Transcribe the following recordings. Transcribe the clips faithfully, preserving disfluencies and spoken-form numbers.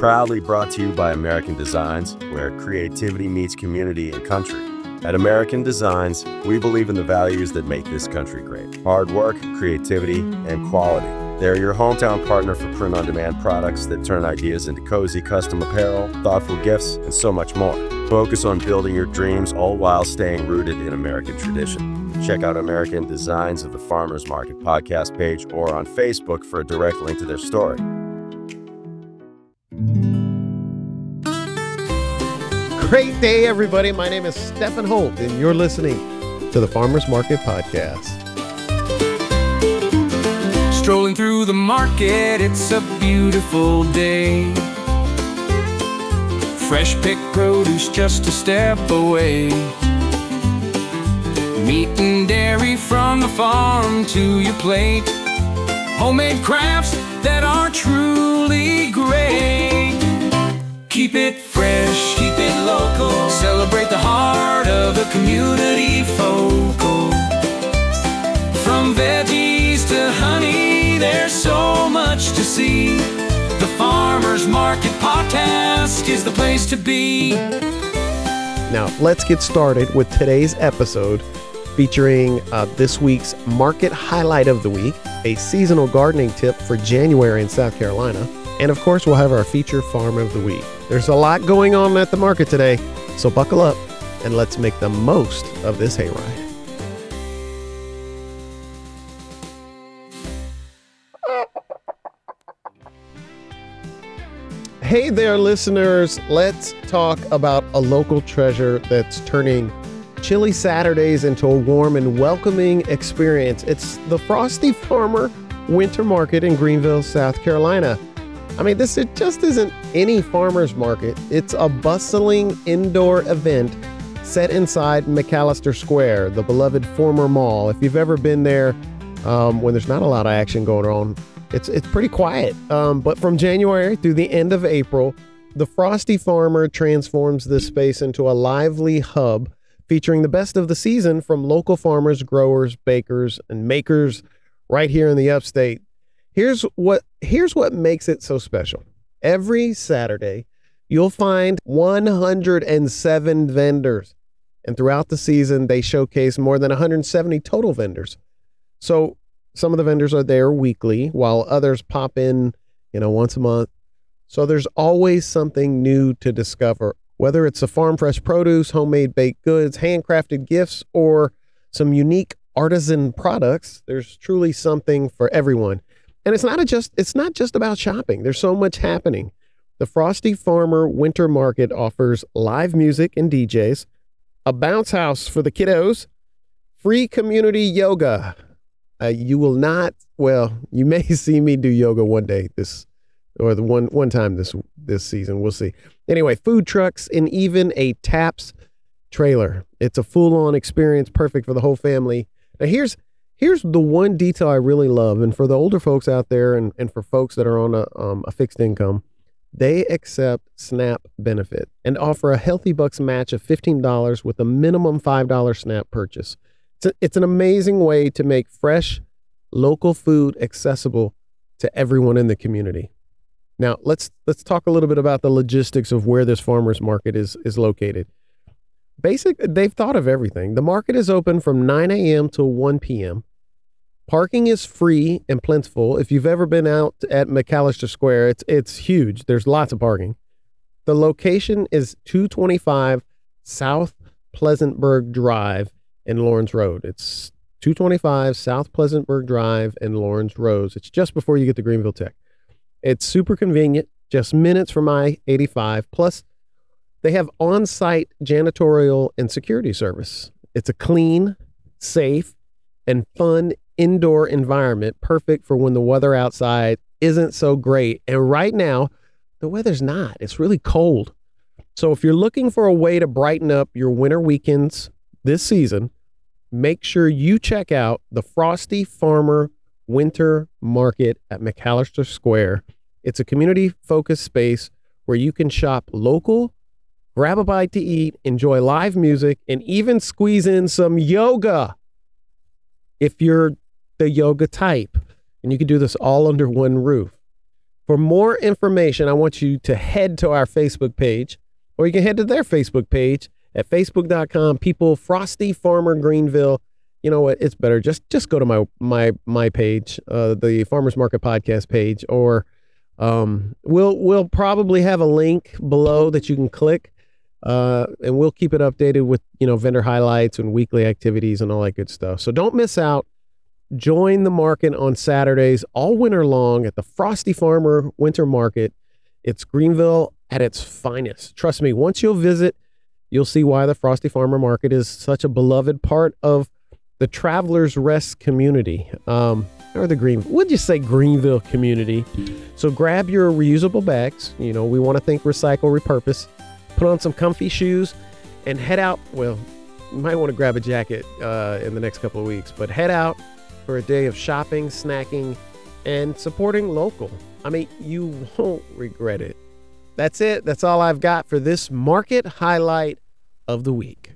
Proudly brought to you by American Designs, where creativity meets community and country. At American Designs, we believe in the values that make this country great: hard work, creativity, and quality. They're your hometown partner for print-on-demand products that turn ideas into cozy custom apparel, thoughtful gifts, and so much more. Focus on building your dreams, all while staying rooted in American tradition. Check out American Designs of the Farmers Market podcast page or on Facebook for a direct link to their story. Great day, everybody. My name is Stephen Holt, and you're listening to the Farmers Market Podcast. Strolling through the market, it's a beautiful day. Fresh picked produce just a step away. Meat and dairy from the farm to your plate. Homemade crafts that are truly great. Keep it fresh, keep it local. Celebrate the heart of the community focal. From veggies to honey, there's so much to see. The Farmers Market Podcast is the place to be. Now, let's get started with today's episode featuring uh, this week's Market Highlight of the Week, a seasonal gardening tip for January in South Carolina, and of course, we'll have our feature farm of the week. There's a lot going on at the market today, so buckle up and let's make the most of this hayride. Hey there, listeners. Let's talk about a local treasure that's turning chilly Saturdays into a warm and welcoming experience. It's the Frosty Farmer Winter Market in Greenville, South Carolina. I mean, this it just isn't any farmer's market. It's a bustling indoor event set inside McAllister Square, the beloved former mall. If you've ever been there um, when there's not a lot of action going on, It's it's pretty quiet, um, but from January through the end of April, the Frosty Farmer transforms this space into a lively hub featuring the best of the season from local farmers, growers, bakers, and makers right here in the upstate. Here's what here's what makes it so special. Every Saturday, you'll find one hundred seven vendors, and throughout the season, they showcase more than one hundred seventy total vendors. So some of the vendors are there weekly, while others pop in, you know, once a month. So there's always something new to discover, whether it's a farm fresh produce, homemade baked goods, handcrafted gifts, or some unique artisan products. There's truly something for everyone. And it's not a just it's not just about shopping. There's so much happening. The Frosty Farmer Winter Market offers live music and D Js, a bounce house for the kiddos, free community yoga. Uh, you will not, well, you may see me do yoga one day this, or the one one time this this season. We'll see. Anyway, food trucks and even a Taps trailer. It's a full-on experience, perfect for the whole family. Now, here's here's the one detail I really love, and for the older folks out there, and, and for folks that are on a um, a fixed income, they accept SNAP benefit and offer a Healthy Bucks match of fifteen dollars with a minimum five dollars SNAP purchase. It's, a, it's an amazing way to make fresh, local food accessible to everyone in the community. Now, let's let's talk a little bit about the logistics of where this farmer's market is is located. Basic, they've thought of everything. The market is open from nine a.m. to one p.m. Parking is free and plentiful. If you've ever been out at McAllister Square, it's it's huge. There's lots of parking. The location is two twenty-five South Pleasantburg Drive in Lawrence Road. It's two twenty-five South Pleasantburg Drive in Lawrence Road. It's just before you get to Greenville Tech. It's super convenient, just minutes from I eighty-five. Plus, they have on-site janitorial and security service. It's a clean, safe, and fun indoor environment, perfect for when the weather outside isn't so great. And right now, the weather's not. It's really cold. So if you're looking for a way to brighten up your winter weekends this season, make sure you check out the Frosty Farmer Winter Market at McAllister Square. It's a community-focused space where you can shop local, grab a bite to eat, enjoy live music, and even squeeze in some yoga if you're the yoga type. And you can do this all under one roof. For more information, I want you to head to our Facebook page, or you can head to their Facebook page at facebook dot com, people, Frosty Farmer Greenville. You know what? It's better. Just just go to my my my page, uh, the Farmers Market Podcast page, or um, we'll we'll probably have a link below that you can click, uh, and we'll keep it updated with, you know, vendor highlights and weekly activities and all that good stuff. So don't miss out. Join the market on Saturdays all winter long at the Frosty Farmer Winter Market. It's Greenville at its finest. Trust me, once you'll visit, you'll see why the Frosty Farmer Market is such a beloved part of the Travelers Rest community, um, or the Green, would you say Greenville community? So grab your reusable bags. You know, we want to think recycle, repurpose. Put on some comfy shoes and head out. Well, you might want to grab a jacket uh, in the next couple of weeks, but head out for a day of shopping, snacking, and supporting local. I mean, you won't regret it. That's it. That's all I've got for this market highlight of the week.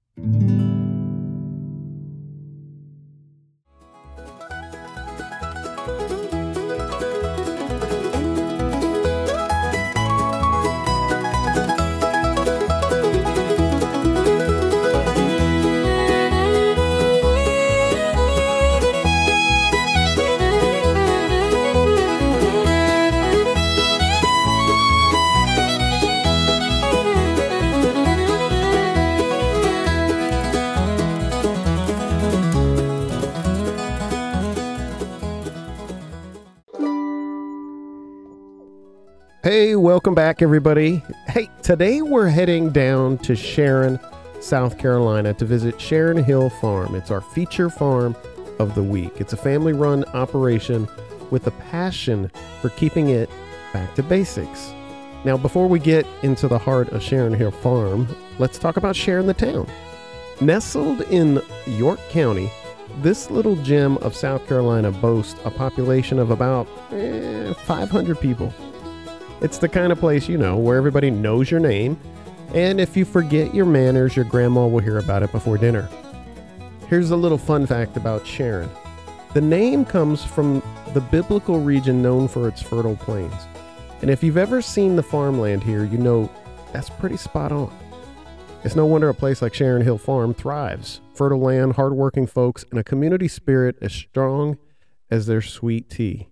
Hey, welcome back, everybody. Hey, today we're heading down to Sharon, South Carolina to visit Sharon Hill Farm. It's our feature farm of the week. It's a family-run operation with a passion for keeping it back to basics. Now, before we get into the heart of Sharon Hill Farm, let's talk about Sharon the town. Nestled in York County, this little gem of South Carolina boasts a population of about eh, five hundred people. It's the kind of place, you know, where everybody knows your name, and if you forget your manners, your grandma will hear about it before dinner. Here's a little fun fact about Sharon. The name comes from the biblical region known for its fertile plains. And if you've ever seen the farmland here, you know that's pretty spot on. It's no wonder a place like Sharon Hill Farm thrives. Fertile land, hardworking folks, and a community spirit as strong as their sweet tea.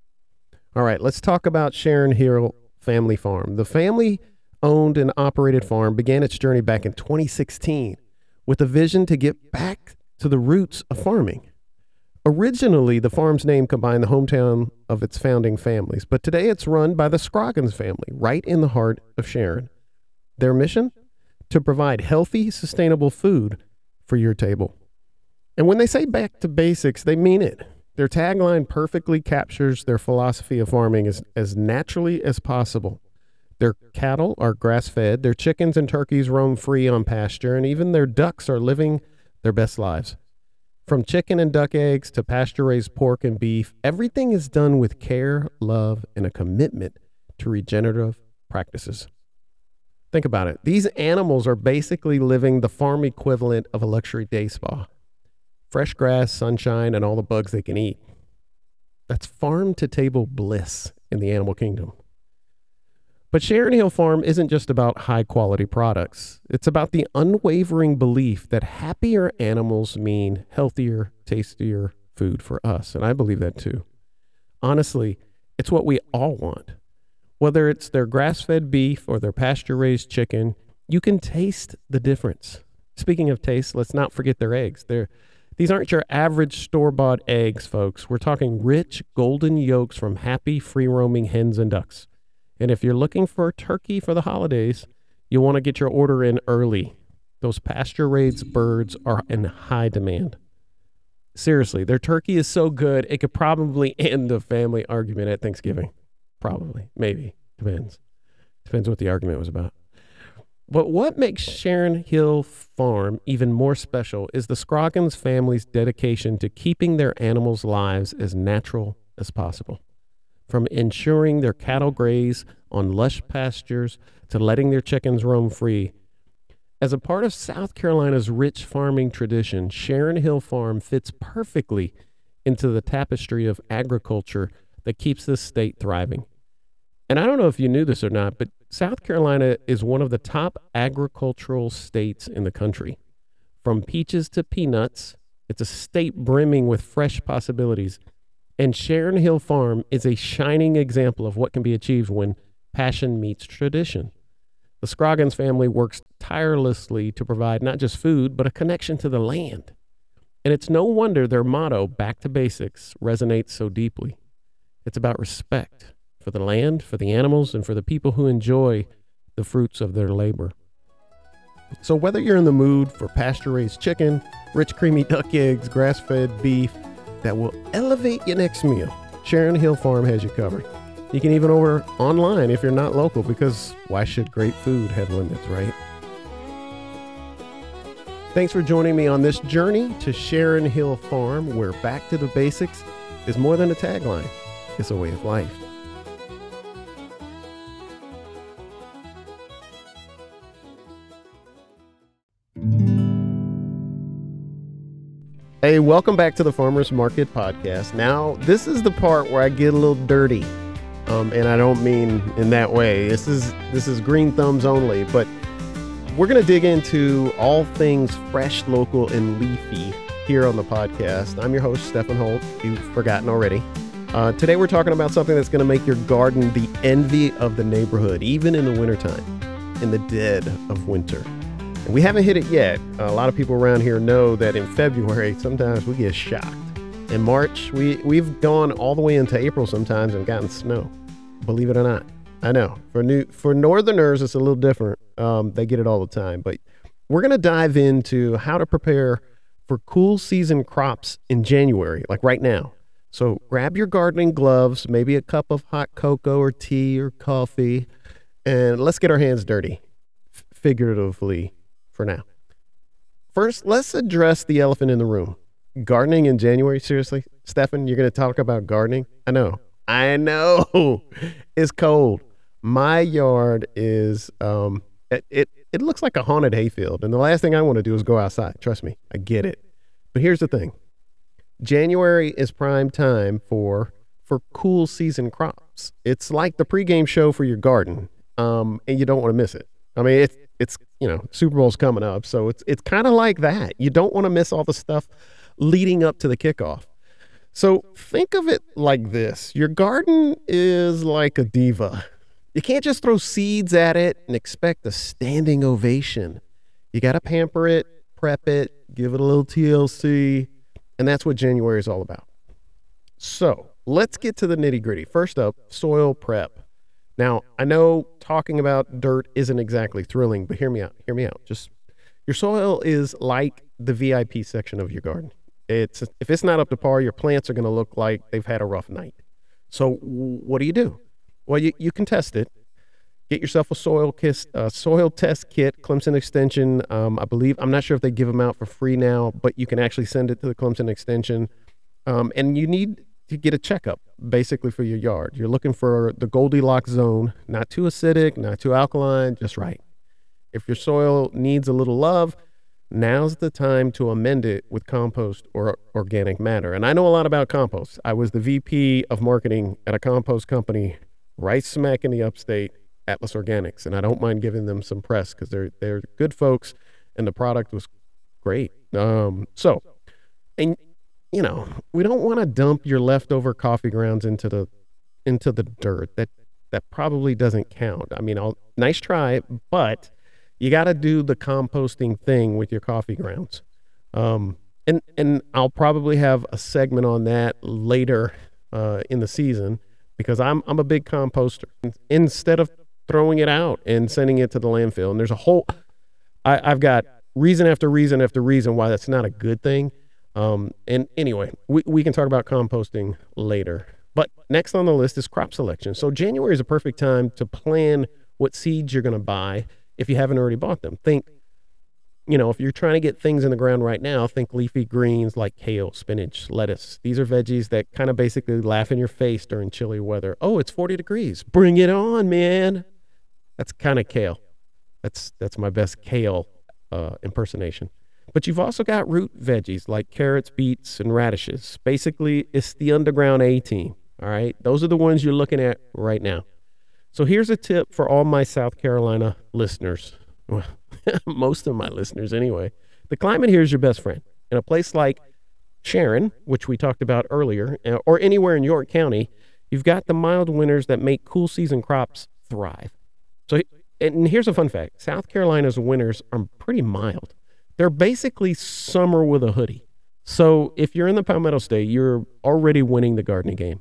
All right, let's talk about Sharon Hill Family Farm. The family-owned and operated farm began its journey back in twenty sixteen with a vision to get back to the roots of farming. Originally, the farm's name combined the hometown of its founding families, but today it's run by the Scroggins family, right in the heart of Sharon. Their mission? To provide healthy, sustainable food for your table. And when they say back to basics, they mean it. Their tagline perfectly captures their philosophy of farming as, as naturally as possible. Their cattle are grass-fed, their chickens and turkeys roam free on pasture, and even their ducks are living their best lives. From chicken and duck eggs to pasture-raised pork and beef, everything is done with care, love, and a commitment to regenerative practices. Think about it. These animals are basically living the farm equivalent of a luxury day spa. Fresh grass, sunshine, and all the bugs they can eat. That's farm-to-table bliss in the animal kingdom. But Sharon Hill Farm isn't just about high-quality products. It's about the unwavering belief that happier animals mean healthier, tastier food for us, and I believe that too. Honestly, it's what we all want. Whether it's their grass-fed beef or their pasture-raised chicken, you can taste the difference. Speaking of taste, let's not forget their eggs. They're These aren't your average store-bought eggs, folks. We're talking rich, golden yolks from happy, free-roaming hens and ducks. And if you're looking for a turkey for the holidays, you'll want to get your order in early. Those pasture-raised birds are in high demand. Seriously, their turkey is so good, it could probably end a family argument at Thanksgiving. Probably. Maybe. Depends. Depends what the argument was about. But what makes Sharon Hill Farm even more special is the Scroggins family's dedication to keeping their animals' lives as natural as possible. From ensuring their cattle graze on lush pastures to letting their chickens roam free. As a part of South Carolina's rich farming tradition, Sharon Hill Farm fits perfectly into the tapestry of agriculture that keeps this state thriving. And I don't know if you knew this or not, but South Carolina is one of the top agricultural states in the country. From peaches to peanuts, it's a state brimming with fresh possibilities. And Sharon Hill Farm is a shining example of what can be achieved when passion meets tradition. The Scroggins family works tirelessly to provide not just food, but a connection to the land. And it's no wonder their motto, back to basics, resonates so deeply. It's about respect for the land, for the animals, and for the people who enjoy the fruits of their labor. So whether you're in the mood for pasture-raised chicken, rich creamy duck eggs, grass-fed beef that will elevate your next meal, Sharon Hill Farm has you covered. You can even order online if you're not local, because why should great food have limits, right? Thanks for joining me on this journey to Sharon Hill Farm, where back to the basics is more than a tagline. It's a way of life. Hey, welcome back to the Farmers Market Podcast. Now, this is the part where I get a little dirty, um, and I don't mean in that way. This is this is green thumbs only, but we're going to dig into all things fresh, local, and leafy here on the podcast. I'm your host, Stephen Holt, if you've forgotten already. Uh, today, we're talking about something that's going to make your garden the envy of the neighborhood, even in the wintertime, in the dead of winter. And we haven't hit it yet. A lot of people around here know that in February, sometimes we get shocked. In March, we, we've gone all the way into April sometimes and gotten snow, believe it or not. I know. For new for Northerners, it's a little different. Um, they get it all the time. But we're going to dive into how to prepare for cool season crops in January, like right now. So grab your gardening gloves, maybe a cup of hot cocoa or tea or coffee, and let's get our hands dirty, f- figuratively. For now. First, let's address the elephant in the room. Gardening in January? Seriously? Stefan, you're going to talk about gardening? I know. I know. It's cold. My yard is, um, it, it, it looks like a haunted hayfield. And the last thing I want to do is go outside. Trust me. I get it. But here's the thing. January is prime time for, for cool season crops. It's like the pregame show for your garden. Um, and you don't want to miss it. I mean, it's, it's, you know, Super Bowl's coming up. So it's, it's kind of like that. You don't want to miss all the stuff leading up to the kickoff. So think of it like this. Your garden is like a diva. You can't just throw seeds at it and expect a standing ovation. You got to pamper it, prep it, give it a little T L C. And that's what January is all about. So let's get to the nitty gritty. First up, soil prep. Now, I know talking about dirt isn't exactly thrilling, but hear me out. Hear me out. Just your soil is like the V I P section of your garden. It's if it's not up to par, your plants are going to look like they've had a rough night. So what do you do? Well, you, you can test it. Get yourself a soil kiss, uh, soil test kit, Clemson Extension. Um, I believe, I'm not sure if they give them out for free now, but you can actually send it to the Clemson Extension. Um, and you need to get a checkup basically for your yard. You're looking for the Goldilocks zone, not too acidic, not too alkaline, just right. If your soil needs a little love, now's the time to amend it with compost or organic matter. And I know a lot about compost. I was the V P of marketing at a compost company right smack in the upstate, Atlas Organics. And I don't mind giving them some press because they're, they're good folks and the product was great. Um, so, and you know, we don't want to dump your leftover coffee grounds into the into the dirt. That that probably doesn't count. I mean, I'll, nice try, but you got to do the composting thing with your coffee grounds. Um, and and I'll probably have a segment on that later uh, in the season because I'm I'm a big composter. Instead of throwing it out and sending it to the landfill, and there's a whole I, I've got reason after reason after reason why that's not a good thing. Um, and anyway, we, we can talk about composting later. But next on the list is crop selection. So January is a perfect time to plan what seeds you're going to buy if you haven't already bought them. Think, you know, if you're trying to get things in the ground right now, think leafy greens like kale, spinach, lettuce. These are veggies that kind of basically laugh in your face during chilly weather. Oh, it's forty degrees. Bring it on, man. That's kind of kale. That's, that's my best kale uh, impersonation. But you've also got root veggies like carrots, beets, and radishes. Basically, it's the underground A-team, all right? Those are the ones you're looking at right now. So here's a tip for all my South Carolina listeners. Well, most of my listeners anyway. The climate here is your best friend. In a place like Sharon, which we talked about earlier, or anywhere in York County, you've got the mild winters that make cool season crops thrive. So, and here's a fun fact. South Carolina's winters are pretty mild. They're basically summer with a hoodie. So if you're in the Palmetto State, you're already winning the gardening game.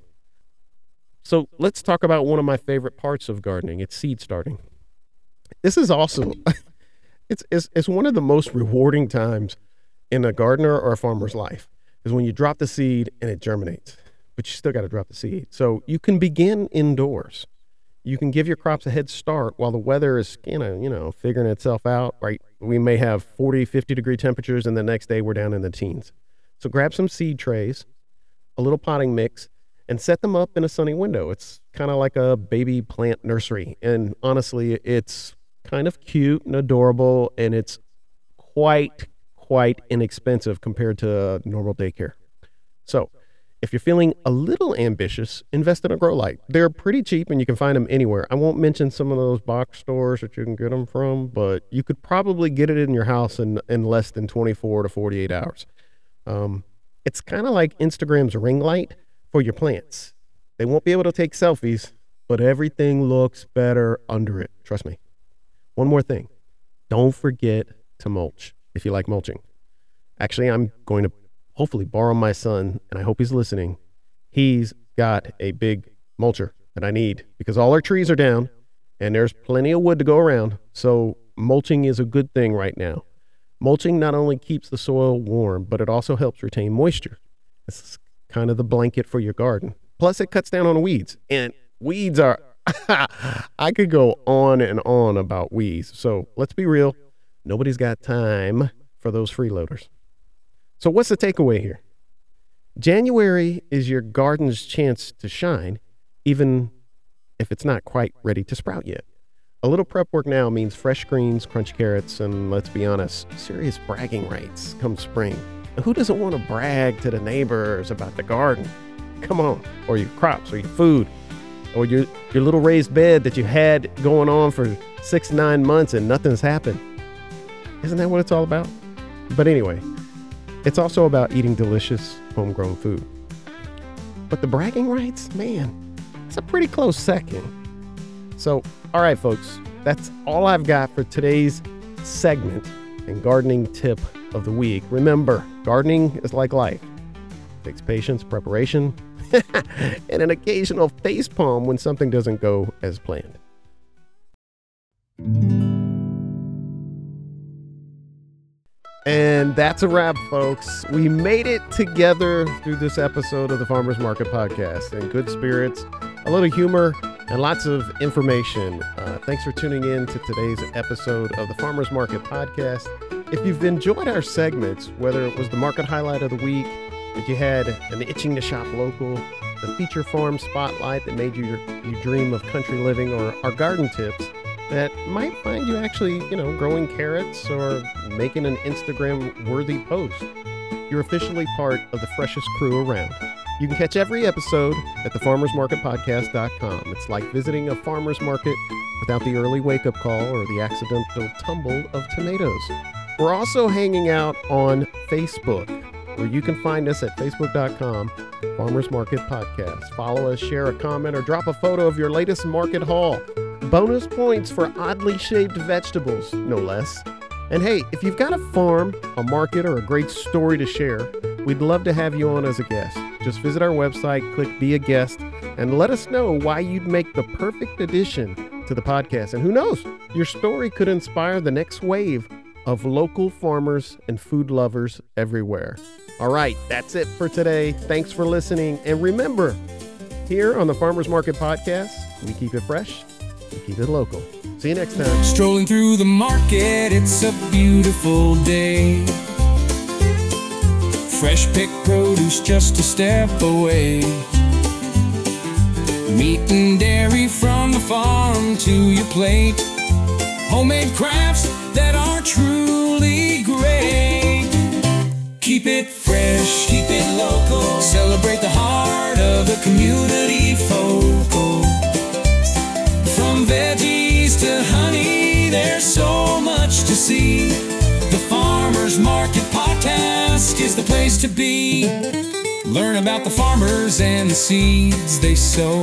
So let's talk about one of my favorite parts of gardening. It's seed starting. This is awesome. It's, it's, it's one of the most rewarding times in a gardener or a farmer's life is when you drop the seed and it germinates, but you still got to drop the seed. So you can begin indoors. You can give your crops a head start while the weather is, you know, you know, figuring itself out, right? We may have forty, fifty degree temperatures and the next day we're down in the teens. So grab some seed trays, a little potting mix, and set them up in a sunny window. It's kind of like a baby plant nursery. And honestly, it's kind of cute and adorable, and it's quite, quite inexpensive compared to normal daycare. So if you're feeling a little ambitious, invest in a grow light. They're pretty cheap and you can find them anywhere. I won't mention some of those box stores that you can get them from, but you could probably get it in your house in, in less than twenty-four to forty-eight hours. Um, it's kind of like Instagram's ring light for your plants. They won't be able to take selfies, but everything looks better under it. Trust me. One more thing. Don't forget to mulch if you like mulching. Actually, I'm going to hopefully borrow my son, and I hope he's listening. He's got a big mulcher that I need because all our trees are down and there's plenty of wood to go around. So mulching is a good thing right now. Mulching not only keeps the soil warm, but it also helps retain moisture. It's kind of the blanket for your garden. Plus, it cuts down on weeds. And weeds are, I could go on and on about weeds. So let's be real. Nobody's got time for those freeloaders. So what's the takeaway here? January is your garden's chance to shine, even if it's not quite ready to sprout yet. A little prep work now means fresh greens, crunch carrots, and let's be honest, serious bragging rights come spring. And who doesn't want to brag to the neighbors about the garden? Come on, or your crops, or your food, or your, your little raised bed that you had going on for six, nine months and nothing's happened. Isn't that what it's all about? But anyway, it's also about eating delicious homegrown food. But the bragging rights, man, it's a pretty close second. So, all right, folks, that's all I've got for today's segment and gardening tip of the week. Remember, gardening is like life. It takes patience, preparation, and an occasional facepalm when something doesn't go as planned. And that's a wrap, folks. We made it together through this episode of the Farmers Market Podcast in good spirits, a little humor, and lots of information. Uh, thanks for tuning in to today's episode of the Farmers Market Podcast. If you've enjoyed our segments, whether it was the market highlight of the week, if you had an itching to shop local, the feature farm spotlight that made you you dream of country living, or our garden tips that might find you actually, you know, growing carrots or making an Instagram-worthy post, you're officially part of the freshest crew around. You can catch every episode at the farmers market podcast dot com. It's like visiting a farmer's market without the early wake-up call or the accidental tumble of tomatoes. We're also hanging out on Facebook, where you can find us at facebook dot com, Farmers Market Podcast. Follow us, share a comment, or drop a photo of your latest market haul. Bonus points for oddly shaped vegetables, no less. And hey, if you've got a farm, a market, or a great story to share, we'd love to have you on as a guest. Just visit our website, click Be a Guest, and let us know why you'd make the perfect addition to the podcast. And who knows, your story could inspire the next wave of local farmers and food lovers everywhere. All right, that's it for today. Thanks for listening. And remember, here on the Farmers Market Podcast, we keep it fresh, we keep it local. See you next time. Strolling through the market, it's a beautiful day. Fresh picked produce just a step away. Meat and dairy from the farm to your plate. Homemade crafts that are truly great. Keep it fresh, keep it local. Celebrate the heart of the community focal. From is the place to be. Learn about the farmers and the seeds they sow,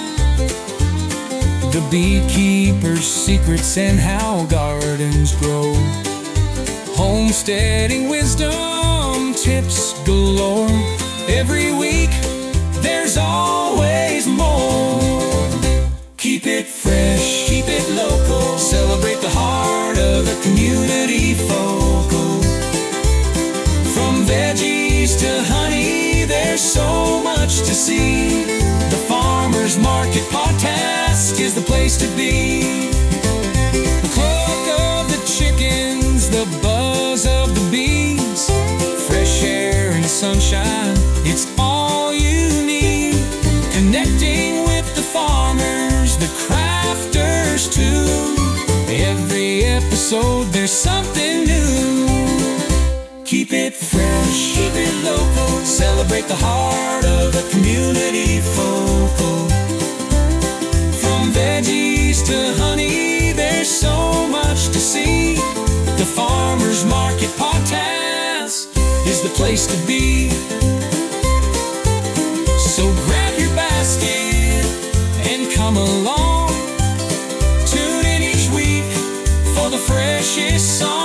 the beekeeper's secrets and how gardens grow. Homesteading wisdom, tips galore. Every week, there's always more. Keep it fresh, keep it local. Celebrate the heart of the community focal. From veggies to honey, there's so much to see. The Farmer's Market Podcast is the place to be. The cluck of the chickens, the buzz of the bees, fresh air and sunshine, it's all you need. Connecting with the farmers, the crafters too. Every episode there's something new. Keep it fresh, keep it local. Celebrate the heart of the community focal. From veggies to honey, there's so much to see. The Farmer's Market Podcast is the place to be. So grab your basket and come along. Tune in each week for the freshest song.